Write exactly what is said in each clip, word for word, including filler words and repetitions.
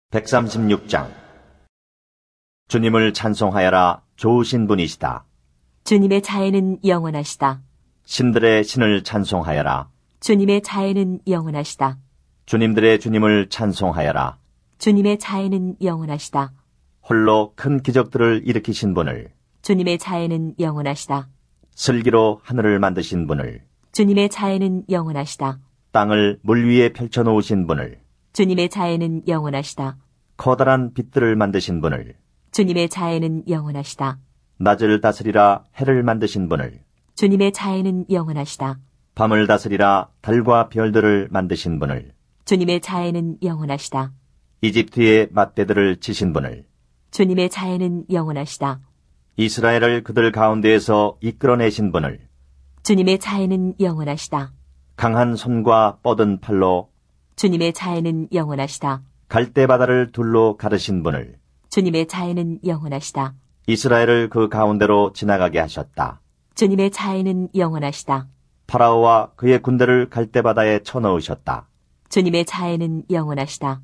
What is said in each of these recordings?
백삼십육 장. 주님을 찬송하여라. 좋으신 분이시다. 주님의 자애는 영원하시다. 신들의 신을 찬송하여라. 주님의 자애는 영원하시다. 주님들의 주님을 찬송하여라. 주님의 자애는 영원하시다. 홀로 큰 기적들을 일으키신 분을, 주님의 자애는 영원하시다. 슬기로 하늘을 만드신 분을, 주님의 자애는 영원하시다. 땅을 물 위에 펼쳐놓으신 분을, 주님의 자애는 영원하시다. 커다란 빛들을 만드신 분을, 주님의 자애는 영원하시다. 낮을 다스리라 해를 만드신 분을, 주님의 자애는 영원하시다. 밤을 다스리라 달과 별들을 만드신 분을, 주님의 자애는 영원하시다. 이집트의 맏대들을 치신 분을, 주님의 자애는 영원하시다. 이스라엘을 그들 가운데에서 이끌어내신 분을, 주님의 자애는 영원하시다. 강한 손과 뻗은 팔로 주님의 자애는 영원하시다. 갈대바다를 둘로 가르신 분을, 주님의 자애는 영원하시다. 이스라엘을 그 가운데로 지나가게 하셨다. 주님의 자애는 영원하시다. 파라오와 그의 군대를 갈대바다에 쳐넣으셨다. 주님의 자애는 영원하시다.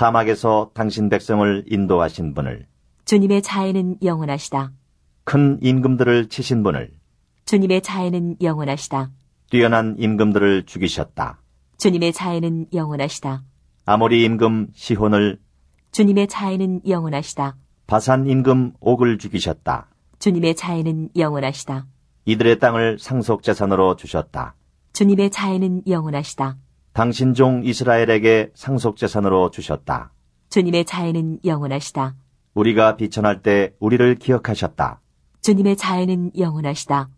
사막에서 당신 백성을 인도하신 분을, 주님의 자애는 영원하시다. 큰 임금들을 치신 분을, 주님의 자애는 영원하시다. 뛰어난 임금들을 죽이셨다. 주님의 자애는 영원하시다. 아모리 임금 시혼을, 주님의 자애는 영원하시다. 바산 임금 옥을 죽이셨다. 주님의 자애는 영원하시다. 이들의 땅을 상속재산으로 주셨다. 주님의 자애는 영원하시다. 당신 종 이스라엘에게 상속재산으로 주셨다. 주님의 자애는 영원하시다. 우리가 비천할 때 우리를 기억하셨다. 주님의 자애는 영원하시다.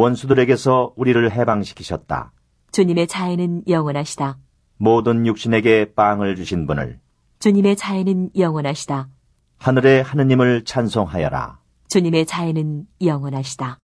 원수들에게서 우리를 해방시키셨다. 주님의 자애는 영원하시다. 모든 육신에게 빵을 주신 분을, 주님의 자애는 영원하시다. 하늘의 하느님을 찬송하여라. 주님의 자애는 영원하시다.